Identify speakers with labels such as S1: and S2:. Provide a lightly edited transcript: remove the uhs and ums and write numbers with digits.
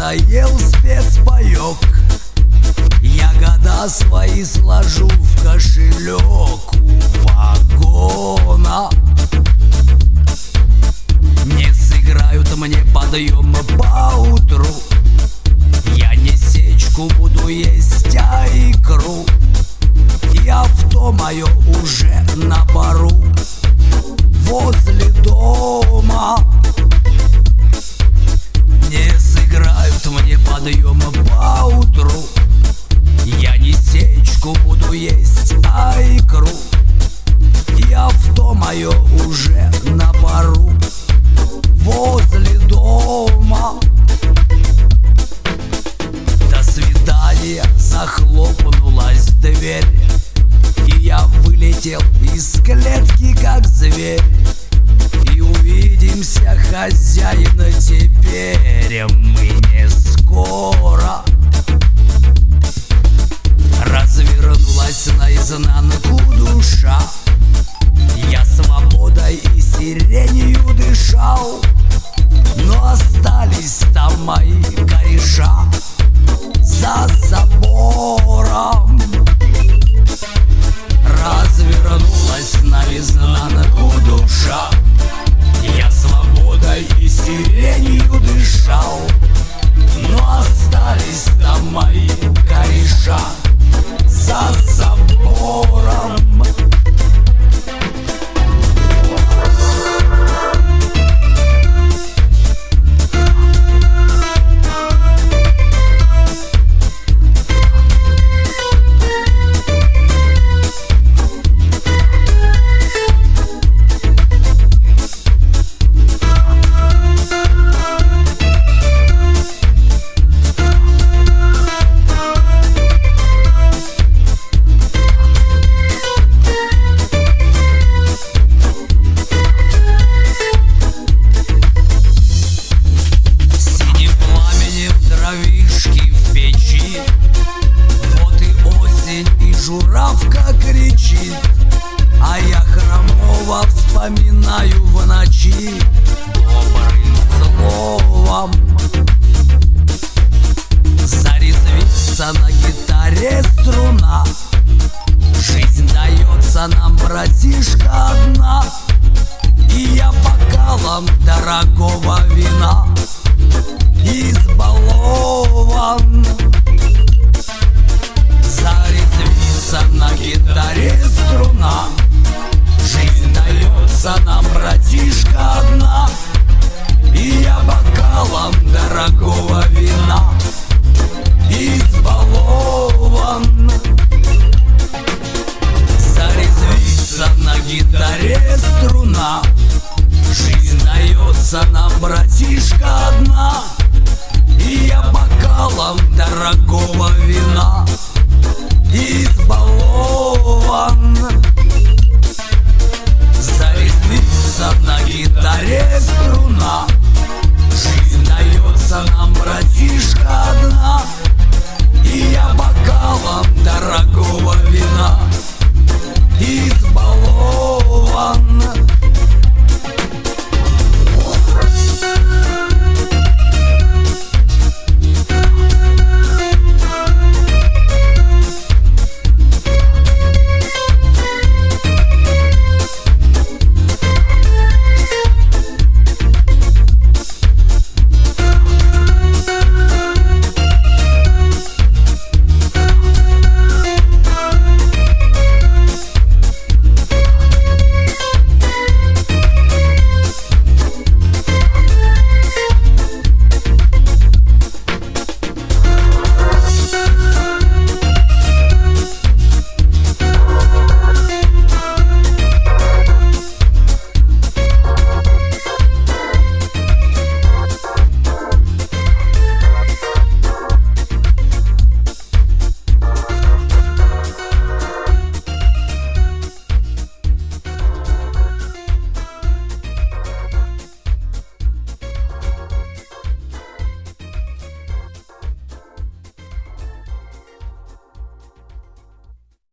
S1: надоел спецпаёк. Я года свои сложу в кошелек у вагона. Не сыграют мне подъемы поутру. Я не сечку буду есть, а икру. И авто мое уже на пару возле дома. Не сыграют мне подъемы поутру. Я не сечку буду есть, а икру. И авто мое уже на пару возле дома. До свидания, захлопнулась дверь, и я вылетел из клетки, как зверь. И увидимся, хозяин, теперь мы не скоро. Развернулась наизнанку душа. Я свободой и сиренью дышал, но остались там мои кореша за забором. Развернулась наизнанку душа. Я свободой и сиренью дышал, но остались там мои кореша за забором. Журавка кричит, а я Хромова вспоминаю в ночи добрым словом. Зарезвится на гитаре струна. Жизнь дается нам, братишка, одна. И я бокалом дорогого вина избалован. Зарезвится на гитаре струна. Жизнь дается нам, братишка, одна. И я бокалом дорогого вина избалован. Зарезвится на гитаре струна. Жизнь дается нам, братишка, одна. И я бокалом дорогого вина избалован. Зарезвится на гитаре струна.